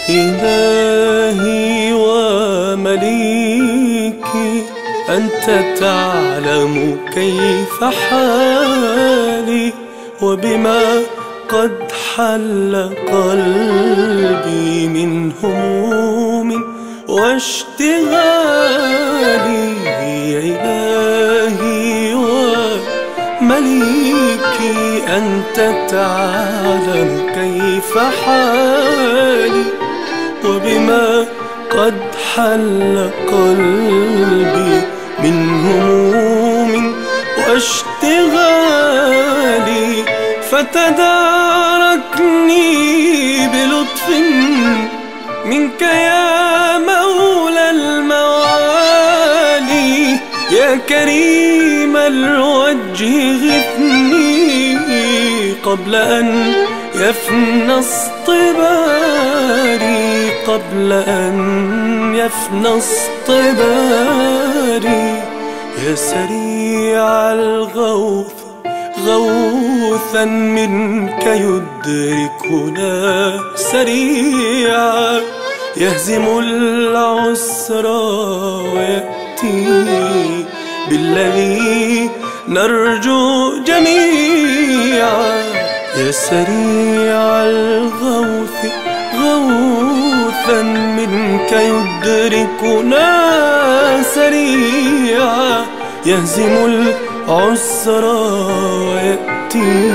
إلهي ومليكي، أنت تعلم كيف حالي وبما قد حل قلبي من هموم واشتغالي. إلهي ومليكي، أنت تعلم كيف حالي وبما قد حل قلبي من هموم واشتغالي. فتداركني بلطف منك يا مولى الموالي، يا كريم الوجه غثني قبل أن يفنى اصطباري، قبل أن يفنى اصطباري. يا سريع الغوث غوثا منك يدركنا سريعا، يهزم العسر ويأتي بالذي نرجو جميعا. يا سريع الغوث غوثا منك يدركنا سريعا، يهزم العسر ويأتي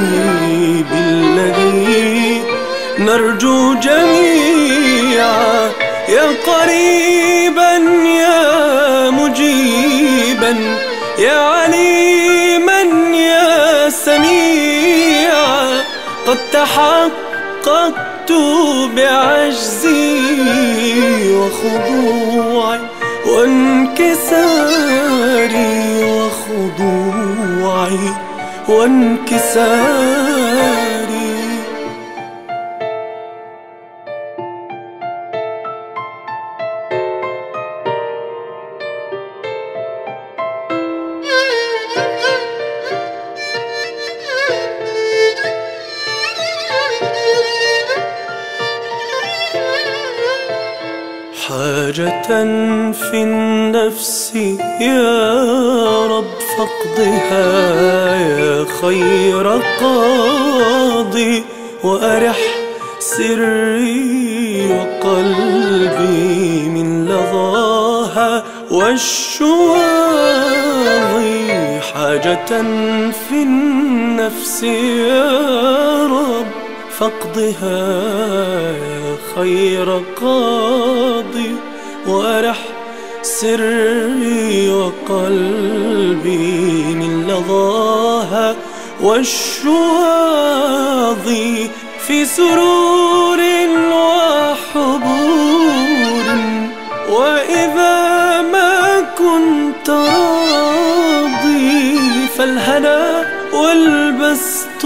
بالذي نرجو جميعا. يا قريبا يا مجيبا، يا عليما يا سميعا، قد تحققت بعجزي وخضوعي وانكساري، وخضوعي وانكساري. حاجة في النفس يا رب فاقضها يا خير قاضي، وأرح سري وقلبي من لظاها والشواظي. حاجة في النفس يا رب فاقضها يا خير قاضي، وأرح سري وقلبي من لظاها والشواظي. في سرور وحبور وإذا ما كنت راضي، فالهنا والبسط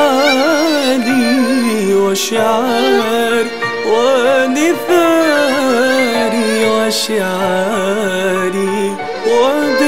حالي وشعاري ونثاري وشعاري